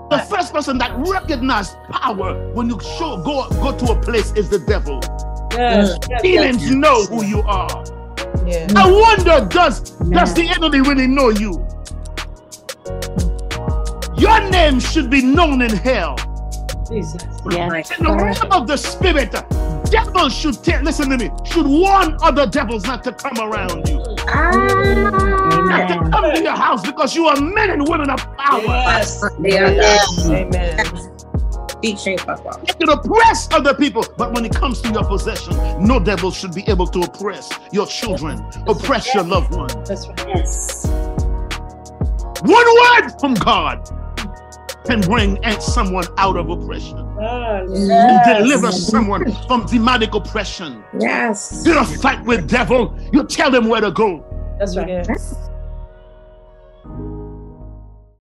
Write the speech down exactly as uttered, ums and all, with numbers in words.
The first person that recognizes power when you show go go to a place is the devil. Yes. Demons Yes. know who you are. Yeah. I wonder, does Yeah. does the enemy really know you? Your name should be known in hell. Jesus. Yes. In the realm of the spirit, devils should tell, listen to me, should warn other devils not to come around you. Ah. Not to Amen. come to your house because you are men and women of power. Yes. Yes. Amen. Teaching, Papa. You can oppress other people, but when it comes to your possession, no devil should be able to oppress your children, oppress your loved ones. That's right. Yes. One word from God can bring someone out of oppression. Ah, And deliver someone from demonic oppression. Yes. You don't fight with devil, you tell them where to go. That's right. Yes.